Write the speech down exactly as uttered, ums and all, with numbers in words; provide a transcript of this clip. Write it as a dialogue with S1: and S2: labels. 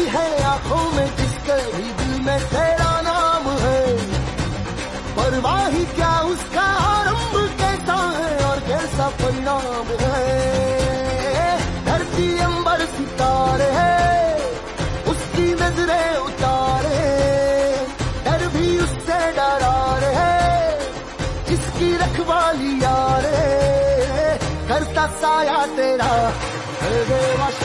S1: है आंखों में जिसके भी दिल में तेरा नाम है। परवाह ही क्या उसका आरंभ कैसा है और कैसा परिणाम है। धरती अंबर सितारे है उसकी नजरें उतारे, डर भी उससे डरा रहे जिसकी रखवाली यारे। करता साया तेरा